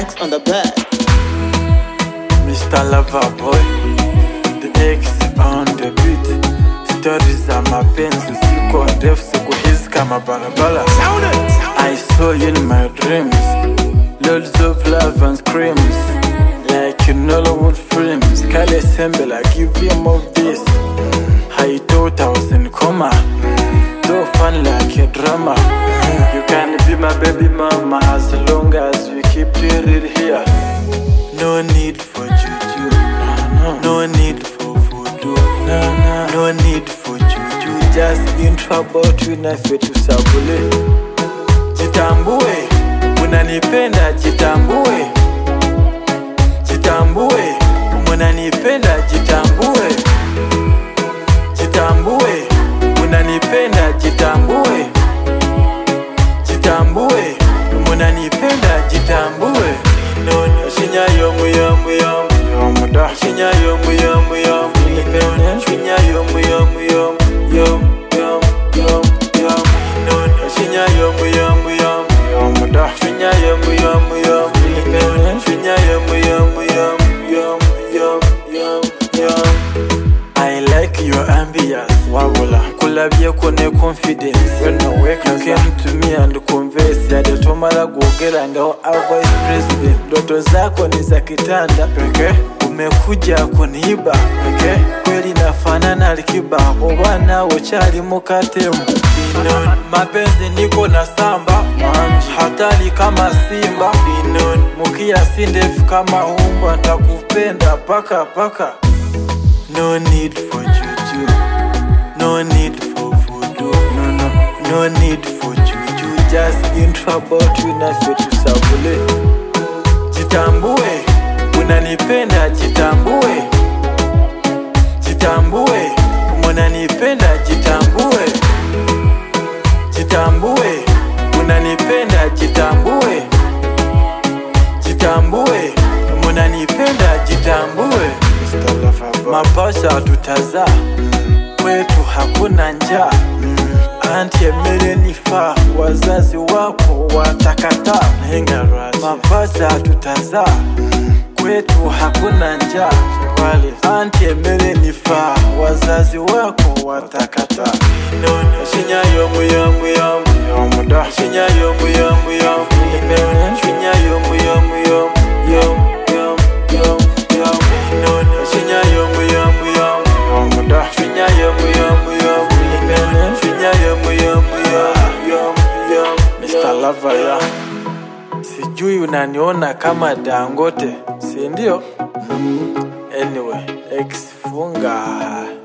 Max on the bed. Mr. Loverboy, the X on the beat. Stories za mapenzi siko ndefu, siku hizi kama barabara. I saw you in my dreams, loads of love and screams, like in Hollywood films. Kale Sembe, I give you more of this. I thought I was in coma, so fun like a drama. You can be my baby mama as long as we keep it here. No need for juju, no need for voodoo, no need for juju. Just intro about you na fetu sabule. Jitambue, unanipenda jitambue. Jitambue, unanipenda jitambue. Jitambue, unanipenda jitambue. Jitambue, unanipenda jitambue. Shinya yomu yomu yomu yomu da. Shinya yomu yomu yomu independent. Shinya yomu yomu yomu yomu yomu yomu yomu. Shinya yomu yomu yomu yomu da. Shinya yomu yomu yomu independent. Shinya yomu yomu yomu yomu yomu yomu. I like your ambience, wawula. Kulabye kone confidence. When I wake you came to me and converse. Ya detomala kuogera ngao our vice president. Ndoto zako ni za kitanda peke. Umekuja kuniiba peke. Kweli nafanana Alikiba, obana uchali mukatemu. Mapenzi niko na samba, hatari kama simba. Mukia sindefu kama umbwa, nitakupenda paka paka. No need for juju, no need for voodoo, no need for juju. Just intro about you na fetu sabule. Jitambue, unanipenda jitambue. Jitambue, unanipenda jitambue. Jitambue, unanipenda jitambue. Jitambue, unanipenda jitambue. Mapasha tutazaa, kwetu hakuna njaa. Anti emere nifa, wazazi wako watakata. Mapasha tutazaa, kwetu hakuna njaa. Anti emere nifa, wazazi wako watakata. Shinya yomu yomu yomu yomu da. Shinya yomu yomu yomu independent. Shinya yomu yomu yomu yomu yomu yomu. Shinya yomu yomu yomu yomu da. Shinya yomu yomu yomu independent. Shinya yomu yomu yomu yomu. Mr. Lover ya, sijui unaniona kama Dangote, si ndio? Anyway, X funga.